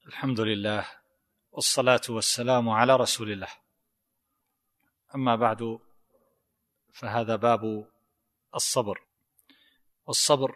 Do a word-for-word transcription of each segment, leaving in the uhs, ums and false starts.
الحمد لله والصلاة والسلام على رسول الله. أما بعد، فهذا باب الصبر. والصبر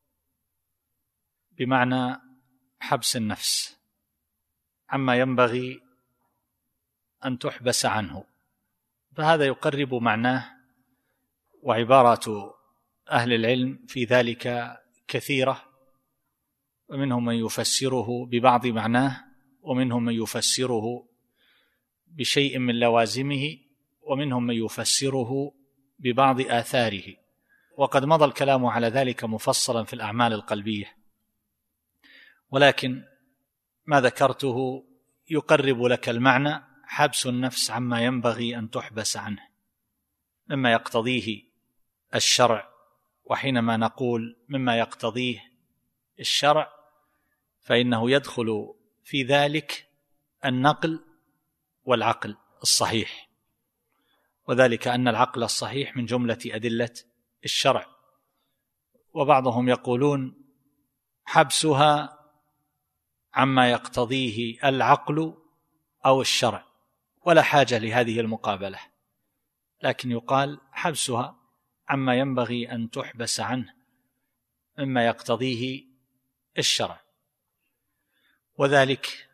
بمعنى حبس النفس عما ينبغي أن تحبس عنه، فهذا يقرب معناه، وعبارات أهل العلم في ذلك كثيرة، ومنهم من يفسره ببعض معناه، ومنهم من يفسره بشيء من لوازمه، ومنهم من يفسره ببعض آثاره، وقد مضى الكلام على ذلك مفصلا في الأعمال القلبية، ولكن ما ذكرته يقرب لك المعنى: حبس النفس عما ينبغي أن تحبس عنه مما يقتضيه الشرع. وحينما نقول مما يقتضيه الشرع فإنه يدخل في ذلك النقل والعقل الصحيح، وذلك أن العقل الصحيح من جملة أدلة الشرع. وبعضهم يقولون حبسها عما يقتضيه العقل أو الشرع، ولا حاجة لهذه المقابلة، لكن يقال حبسها عما ينبغي أن تحبس عنه مما يقتضيه الشرع، وذلك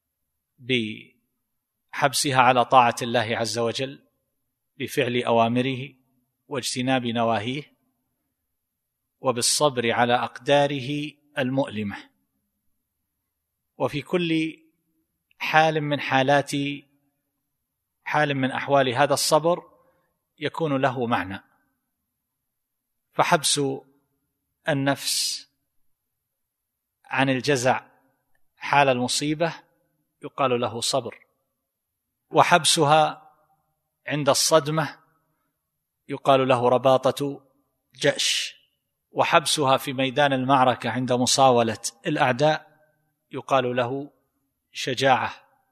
بحبسها على طاعة الله عز وجل بفعل أوامره واجتناب نواهيه، وبالصبر على أقداره المؤلمة. وفي كل حال من حالات حال من أحوال هذا الصبر يكون له معنى، فحبس النفس عن الجزع حال المصيبة يقال له صبر، وحبسها عند الصدمة يقال له رباطة جأش، وحبسها في ميدان المعركة عند مصاولة الأعداء يقال له شجاعة،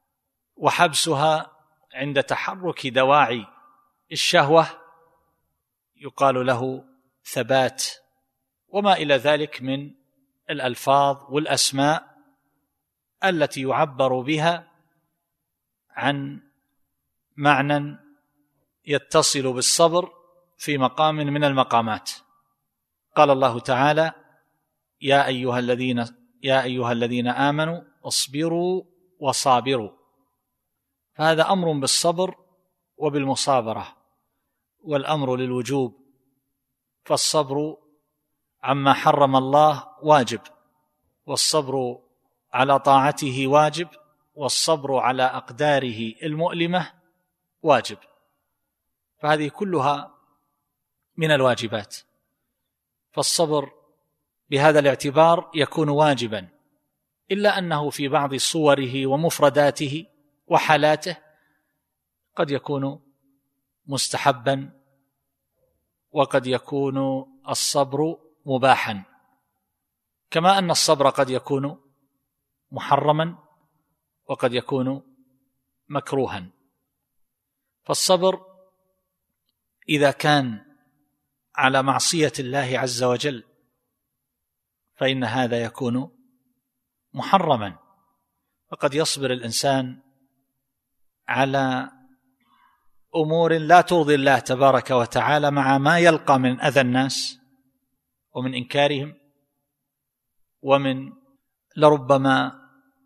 وحبسها عند تحرك دواعي الشهوة يقال له ثبات، وما إلى ذلك من الألفاظ والأسماء التي يعبر بها عن معنى يتصل بالصبر في مقام من المقامات. قال الله تعالى: يا أيها الذين يا أيها الذين آمنوا اصبروا وصابروا، فهذا أمر بالصبر وبالمصابرة، والأمر للوجوب، فالصبر عما حرم الله واجب، والصبر على طاعته واجب، والصبر على أقداره المؤلمة واجب، فهذه كلها من الواجبات. فالصبر بهذا الاعتبار يكون واجبا، إلا أنه في بعض صوره ومفرداته وحالاته قد يكون مستحبا، وقد يكون الصبر مباحا، كما أن الصبر قد يكون محرما وقد يكون مكروها. فالصبر إذا كان على معصية الله عز وجل فإن هذا يكون محرما، فقد يصبر الإنسان على أمور لا ترضي الله تبارك وتعالى مع ما يلقى من أذى الناس ومن إنكارهم ومن لربما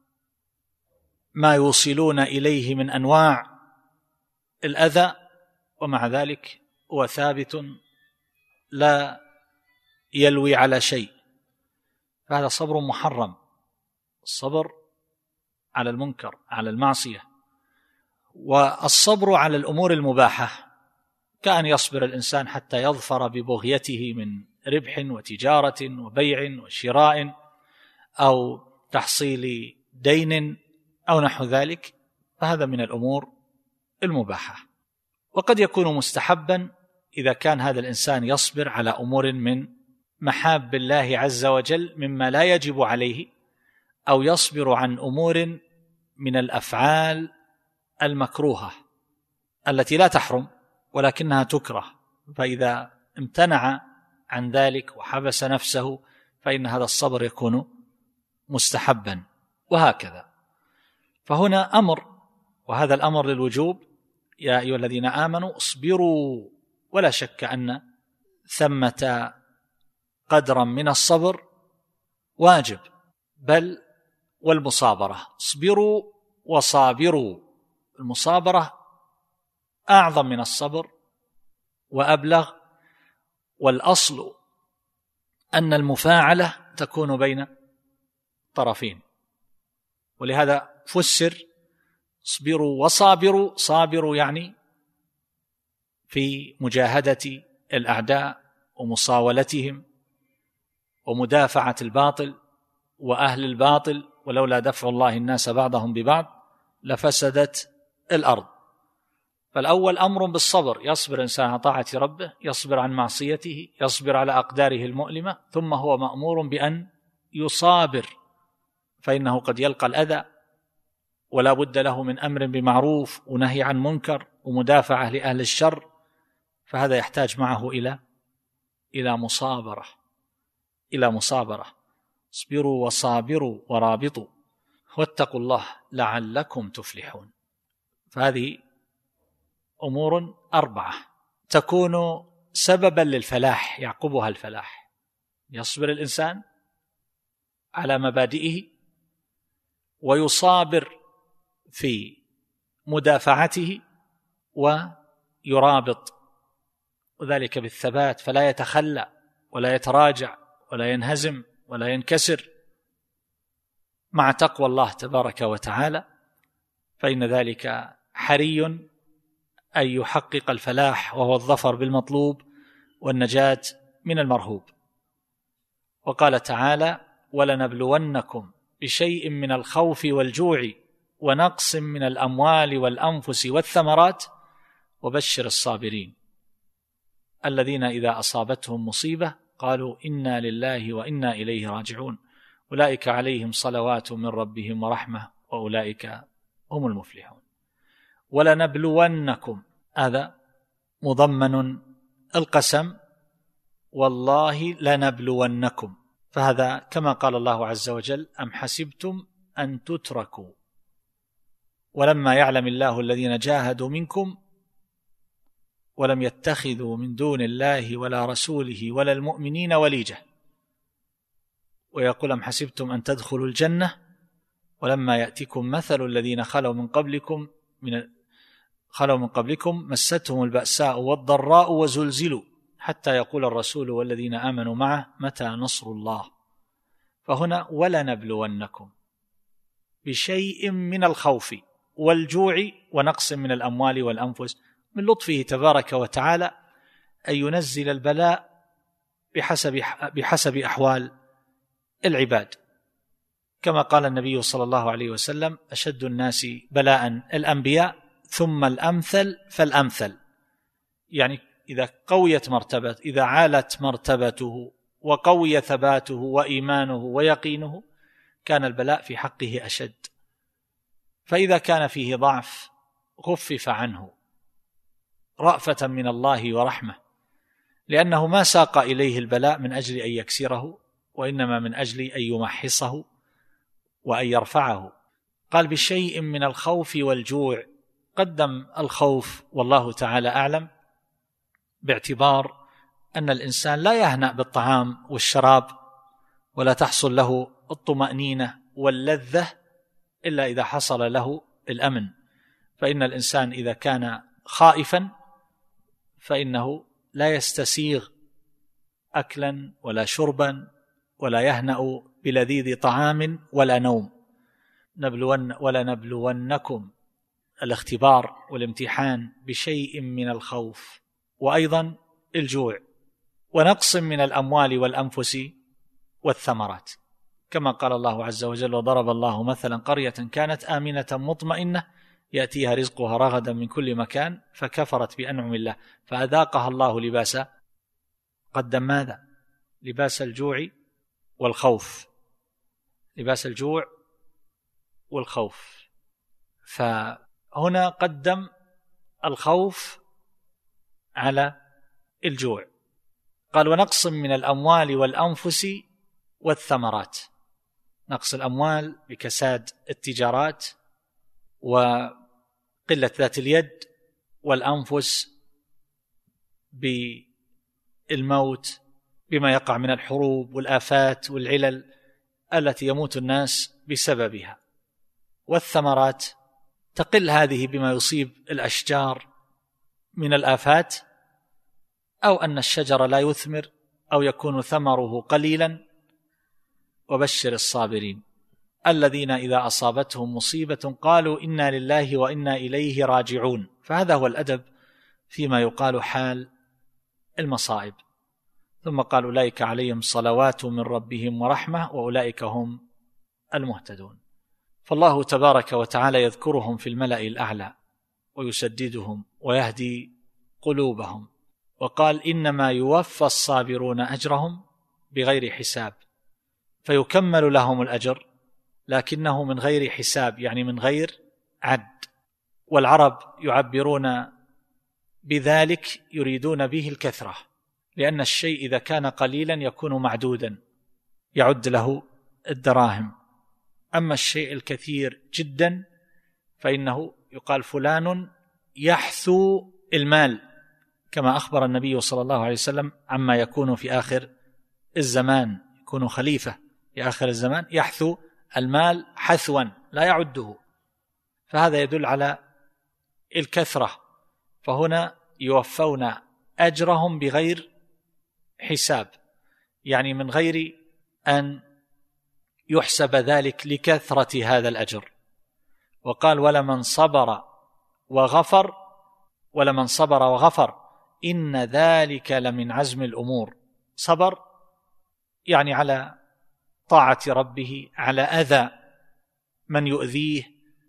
ما يوصلون إليه من أنواع الأذى، ومع ذلك هو ثابت لا يلوي على شيء، فهذا صبر محرم، الصبر على المنكر على المعصية. والصبر على الأمور المباحة كأن يصبر الإنسان حتى يظفر ببغيته من ربح وتجارة وبيع وشراء أو تحصيل دين أو نحو ذلك، فهذا من الأمور المباحة. وقد يكون مستحبا إذا كان هذا الإنسان يصبر على أمور من محاب الله عز وجل مما لا يجب عليه، أو يصبر عن أمور من الأفعال المكروهة التي لا تحرم ولكنها تكره، فإذا امتنع عن ذلك وحبس نفسه فإن هذا الصبر يكون مستحبا، وهكذا. فهنا أمر، وهذا الأمر للوجوب: يا أيها الذين آمنوا اصبروا. ولا شك أن ثمة قدرا من الصبر واجب، بل والمصابرة. اصبروا وصابروا، المصابرة أعظم من الصبر وأبلغ، والأصل أن المفاعلة تكون بين طرفين، ولهذا فسر اصبروا وصابروا. صابروا يعني في مجاهدة الأعداء ومصاولتهم ومدافعة الباطل وأهل الباطل، ولولا دفع الله الناس بعضهم ببعض لفسدت الأرض. فالأول أمر بالصبر، يصبر الإنسان على طاعة ربه، يصبر عن معصيته، يصبر على أقداره المؤلمة، ثم هو مأمور بأن يصابر، فإنه قد يلقى الأذى ولا بد له من أمر بمعروف ونهي عن منكر ومدافعة لأهل الشر، فهذا يحتاج معه إلى إلى مصابرة إلى مصابرة اصبروا وصابروا ورابطوا واتقوا الله لعلكم تفلحون. فهذه أمور أربعة تكون سببا للفلاح، يعقبها الفلاح. يصبر الإنسان على مبادئه ويصابر في مدافعته ويرابط، وذلك بالثبات، فلا يتخلى ولا يتراجع ولا ينهزم ولا ينكسر مع تقوى الله تبارك وتعالى، فإن ذلك حري أن يحقق الفلاح، وهو الظفر بالمطلوب والنجاة من المرهوب. وقال تعالى: ولنبلونكم بشيء من الخوف والجوع ونقص من الأموال والأنفس والثمرات وبشر الصابرين الذين إذا أصابتهم مصيبة قالوا إنا لله وإنا إليه راجعون أولئك عليهم صلوات من ربهم ورحمة وأولئك هم المفلحون. ولنبلونكم، هذا مضمن القسم، والله لنبلونكم، فهذا كما قال الله عز وجل: أم حسبتم أن تتركوا ولما يعلم الله الذين جاهدوا منكم ولم يتخذوا من دون الله ولا رسوله ولا المؤمنين وليجة. ويقول: أم حسبتم أن تدخلوا الجنة ولما يأتكم مثل الذين خلوا من قبلكم من خلوا من قبلكم مستهم البأساء والضراء وزلزلوا حتى يقول الرسول والذين آمنوا معه متى نصر الله. فهنا ولنبلونكم بشيء من الخوف والجوع ونقص من الأموال والأنفس، من لطفه تبارك وتعالى أن ينزل البلاء بحسب بحسب أحوال العباد، كما قال النبي صلى الله عليه وسلم: أشد الناس بلاء الأنبياء ثم الأمثل فالأمثل. يعني إذا قويت مرتبة إذا عالت مرتبته وقوي ثباته وإيمانه ويقينه كان البلاء في حقه أشد، فإذا كان فيه ضعف خفف عنه رأفة من الله ورحمة، لأنه ما ساق إليه البلاء من أجل أن يكسره، وإنما من أجل أن يمحصه وأن يرفعه. قال: بشيء من الخوف والجوع. قدم الخوف والله تعالى أعلم باعتبار أن الإنسان لا يهنأ بالطعام والشراب ولا تحصل له الطمأنينة واللذة إلا إذا حصل له الأمن، فإن الإنسان إذا كان خائفا فإنه لا يستسيغ أكلا ولا شربا ولا يهنأ بلذيذ طعام ولا نوم. نبلون ولا نبلونكم، الاختبار والامتحان، بشيء من الخوف وأيضا الجوع ونقص من الأموال والأنفس والثمرات، كما قال الله عز وجل: وضرب الله مثلا قرية كانت آمنة مطمئنة يأتيها رزقها رغدا من كل مكان فكفرت بأنعم الله فأذاقها الله لباس قدم ماذا؟ لباس الجوع والخوف، لباس الجوع والخوف. فهنا قدم الخوف على الجوع. قال: ونقص من الأموال والأنفس والثمرات. نقص الأموال بكساد التجارات وقلة ذات اليد، والأنفس بالموت بما يقع من الحروب والآفات والعلل التي يموت الناس بسببها. والثمرات تقل هذه بما يصيب الأشجار من الآفات، أو أن الشجر لا يثمر أو يكون ثمره قليلا. وبشر الصابرين الذين إذا أصابتهم مصيبة قالوا إنا لله وإنا إليه راجعون. فهذا هو الأدب فيما يقال حال المصائب. ثم قال أولئك عليهم صلوات من ربهم ورحمة وأولئك هم المهتدون. فالله تبارك وتعالى يذكرهم في الملأ الأعلى ويسددهم ويهدي قلوبهم، وقال إنما يوفى الصابرون أجرهم بغير حساب، فيكمل لهم الأجر لكنه من غير حساب، يعني من غير عد. والعرب يعبرون بذلك يريدون به الكثرة، لأن الشيء إذا كان قليلا يكون معدودا يعد له الدراهم، أما الشيء الكثير جدا فإنه يقال فلان يحثو المال، كما أخبر النبي صلى الله عليه وسلم عما يكون في آخر الزمان، يكون خليفة في آخر الزمان يحثو المال حثوا لا يعده، فهذا يدل على الكثرة. فهنا يوفون أجرهم بغير حساب، يعني من غير أن يحسب ذلك لكثرة هذا الأجر. وقال ولمن صبر وغفر ولمن صبر وغفر إن ذلك لمن عزم الأمور. صبر يعني على طاعة ربه، على أذى من يؤذيه،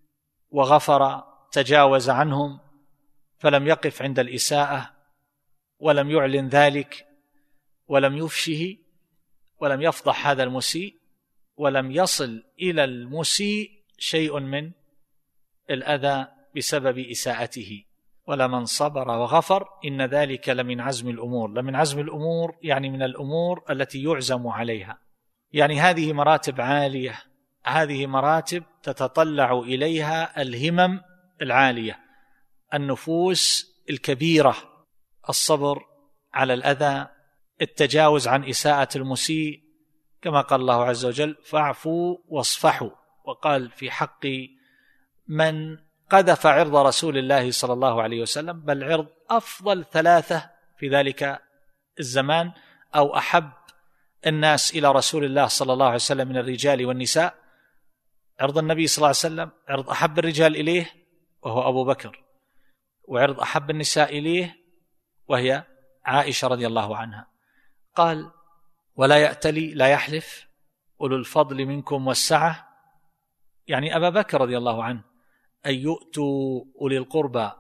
وغفر تجاوز عنهم فلم يقف عند الإساءة ولم يعلن ذلك ولم يفشه ولم يفضح هذا المسيء، ولم يصل إلى المسيء شيء من الأذى بسبب إساءته. ولمن صبر وغفر إن ذلك لمن عزم الأمور. لمن عزم الأمور يعني من الأمور التي يعزم عليها، يعني هذه مراتب عالية، هذه مراتب تتطلع إليها الهمم العالية، النفوس الكبيرة، الصبر على الأذى، التجاوز عن إساءة المسيء، كما قال الله عز وجل فاعفوا واصفحوا. وقال في حق من قذف عرض رسول الله صلى الله عليه وسلم، بل عرض أفضل ثلاثة في ذلك الزمان أو أحب الناس إلى رسول الله صلى الله عليه وسلم من الرجال والنساء، عرض النبي صلى الله عليه وسلم عرض أحب الرجال إليه وهو أبو بكر، وعرض أحب النساء إليه وهي عائشة رضي الله عنها. قال ولا يأتلي لا يحلف أولو الفضل منكم والسعة، يعني أبا بكر رضي الله عنه، أن يؤتوا أولي القربى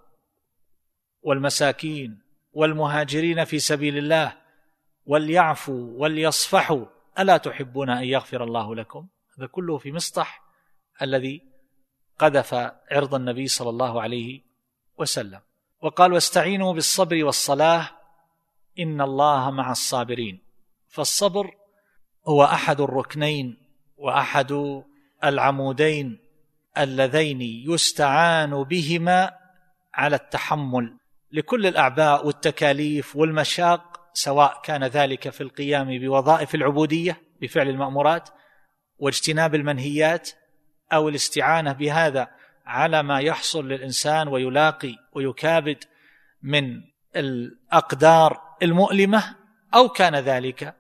والمساكين والمهاجرين في سبيل الله وليعفوا وليصفحوا ألا تحبون أن يغفر الله لكم. هذا كله في مصطح الذي قذف عرض النبي صلى الله عليه وسلم. وقال واستعينوا بالصبر والصلاة إن الله مع الصابرين. فالصبر هو أحد الركنين وأحد العمودين اللذين يستعان بهما على التحمل لكل الأعباء والتكاليف والمشاق، سواء كان ذلك في القيام بوظائف العبودية بفعل المأمورات واجتناب المنهيات، أو الاستعانة بهذا على ما يحصل للإنسان ويلاقي ويكابد من الأقدار المؤلمة، أو كان ذلك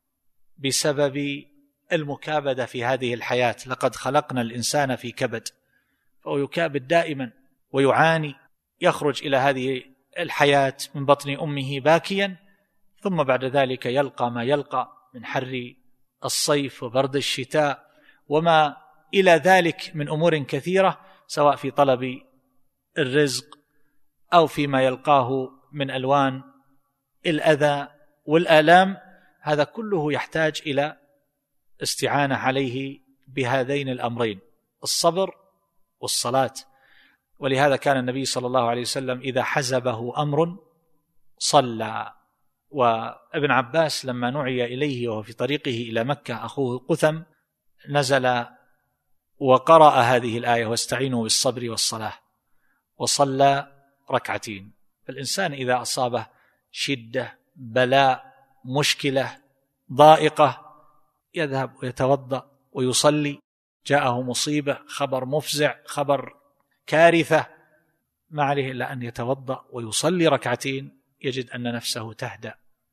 بسبب المكابدة في هذه الحياة. لقد خلقنا الإنسان في كبد، فهو يكابد دائما ويعاني، يخرج إلى هذه الحياة من بطن أمه باكيا، ثم بعد ذلك يلقى ما يلقى من حر الصيف وبرد الشتاء وما إلى ذلك من أمور كثيرة، سواء في طلب الرزق أو فيما يلقاه من ألوان الأذى والآلام. هذا كله يحتاج إلى استعانة عليه بهذين الأمرين، الصبر والصلاة. ولهذا كان النبي صلى الله عليه وسلم إذا حزبه أمر صلى. وابن عباس لما نعي إليه وهو في طريقه إلى مكة أخوه قثم نزل وقرأ هذه الآية واستعينوا بالصبر والصلاة وصلى ركعتين. فالإنسان إذا أصابه شدة، بلاء، مشكلة، ضائقة، يذهب ويتوضأ ويصلي. جاءه مصيبة، خبر مفزع، خبر كارثة، ما عليه إلا أن يتوضأ ويصلي ركعتين، يجد أن نفسه تهدأ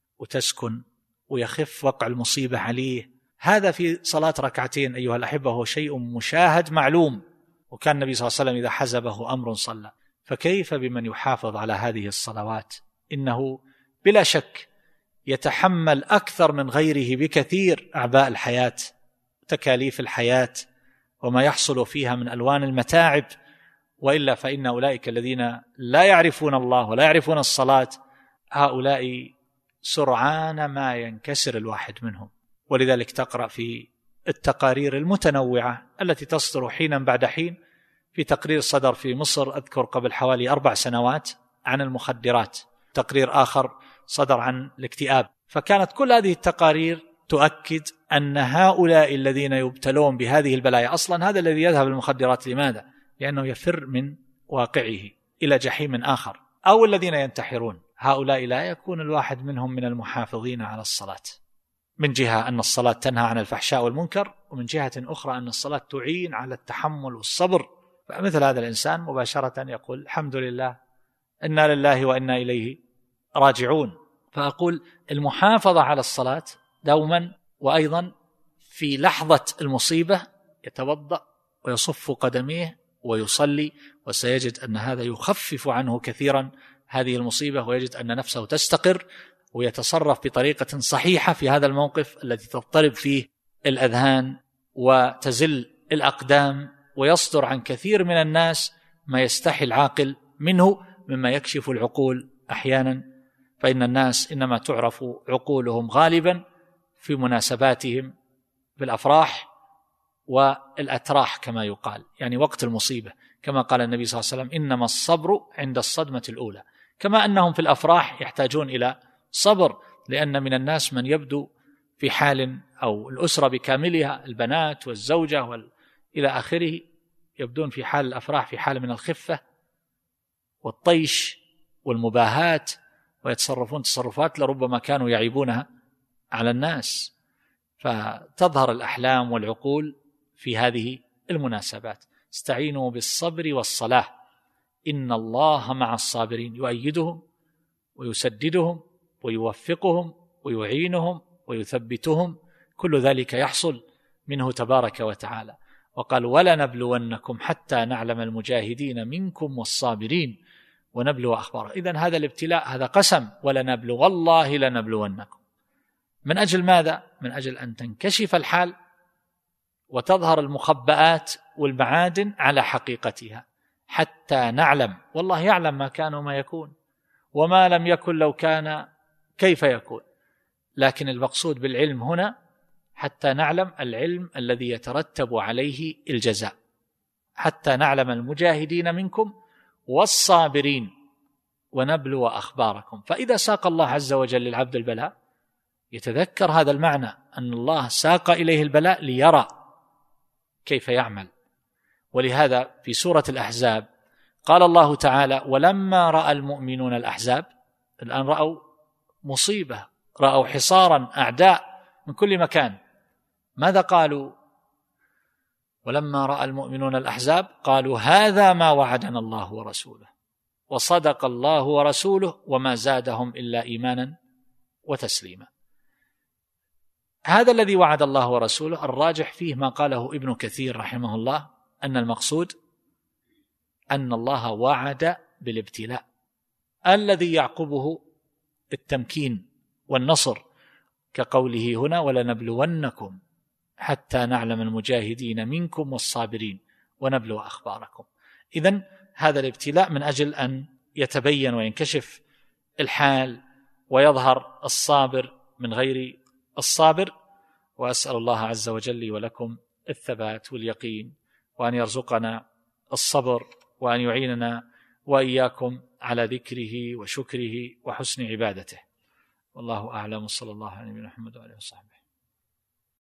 وتسكن ويخف وقع المصيبة عليه. هذا في صلاة ركعتين أيها الأحبة هو شيء مشاهد معلوم، وكان النبي صلى الله عليه وسلم إذا حزبه أمر صلى. فكيف بمن يحافظ على هذه الصلوات؟ إنه بلا شك يتحمل أكثر من غيره بكثير أعباء الحياة، تكاليف الحياة، وما يحصل فيها من ألوان المتاعب. وإلا فإن أولئك الذين لا يعرفون الله ولا يعرفون الصلاة، هؤلاء سرعان ما ينكسر الواحد منهم. ولذلك تقرأ في التقارير المتنوعة التي تصدر حينا بعد حين. في تقرير صدر في مصر أذكر قبل حوالي أربع سنوات عن المخدرات، تقرير آخر صدر عن الاكتئاب. فكانت كل هذه التقارير تؤكد أن هؤلاء الذين يبتلون بهذه البلايا، أصلا هذا الذي يذهب المخدرات لماذا؟ لأنه يفر من واقعه إلى جحيم آخر. أو الذين ينتحرون، هؤلاء لا يكون الواحد منهم من المحافظين على الصلاة، من جهة أن الصلاة تنهى عن الفحشاء والمنكر، ومن جهة أخرى أن الصلاة تعين على التحمل والصبر. فمثل هذا الإنسان مباشرة يقول الحمد لله، إنا لله وإنا إليه راجعون. فأقول المحافظة على الصلاة دوما، وأيضا في لحظة المصيبة يتوضأ ويصف قدميه ويصلي، وسيجد أن هذا يخفف عنه كثيرا هذه المصيبة، ويجد أن نفسه تستقر ويتصرف بطريقة صحيحة في هذا الموقف الذي تضطرب فيه الأذهان وتزل الأقدام، ويصدر عن كثير من الناس ما يستحي العاقل منه مما يكشف العقول أحيانا. فإن الناس إنما تعرف عقولهم غالبا في مناسباتهم، في الأفراح والأتراح كما يقال، يعني وقت المصيبة، كما قال النبي صلى الله عليه وسلم إنما الصبر عند الصدمة الأولى. كما أنهم في الأفراح يحتاجون إلى صبر، لأن من الناس من يبدو في حال، أو الأسرة بكاملها، البنات والزوجة وال... إلى آخره، يبدون في حال الأفراح في حال من الخفة والطيش والمباهات، ويتصرفون تصرفات لربما كانوا يعيبونها على الناس. فتظهر الأحلام والعقول في هذه المناسبات. استعينوا بالصبر والصلاة إن الله مع الصابرين، يؤيدهم ويسددهم ويوفقهم ويعينهم ويثبتهم، كل ذلك يحصل منه تبارك وتعالى. وقال ولنبلونكم حتى نعلم المجاهدين منكم والصابرين ونبلو أخباره. إذن هذا الابتلاء هذا قسم، ولنبلو والله لنبلونكم. من أجل ماذا؟ من أجل أن تنكشف الحال وتظهر المخبآت والمعادن على حقيقتها، حتى نعلم. والله يعلم ما كان وما يكون، وما لم يكن لو كان كيف يكون. لكن المقصود بالعلم هنا حتى نعلم العلم الذي يترتب عليه الجزاء، حتى نعلم المجاهدين منكم والصابرين ونبلو أخباركم. فإذا ساق الله عز وجل للعبد البلاء يتذكر هذا المعنى، أن الله ساق إليه البلاء ليرى كيف يعمل. ولهذا في سورة الأحزاب قال الله تعالى ولما رأى المؤمنون الأحزاب، الآن رأوا مصيبة، رأوا حصارا أعداء من كل مكان، ماذا قالوا؟ ولما رأى المؤمنون الأحزاب قالوا هذا ما وعدنا الله ورسوله وصدق الله ورسوله وما زادهم إلا إيمانا وتسليما. هذا الذي وعد الله ورسوله الراجح فيه ما قاله ابن كثير رحمه الله، أن المقصود أن الله وعد بالابتلاء الذي يعقبه التمكين والنصر، كقوله هنا ولنبلونكم حتى نعلم المجاهدين منكم والصابرين ونبلو أخباركم. إذن هذا الابتلاء من أجل أن يتبين وينكشف الحال ويظهر الصابر من غير الصابر. وأسأل الله عز وجل لي ولكم الثبات واليقين، وأن يرزقنا الصبر، وأن يعيننا وإياكم على ذكره وشكره وحسن عبادته. والله أعلم، صلى الله عليه وسلم محمد وعليه وصحبه.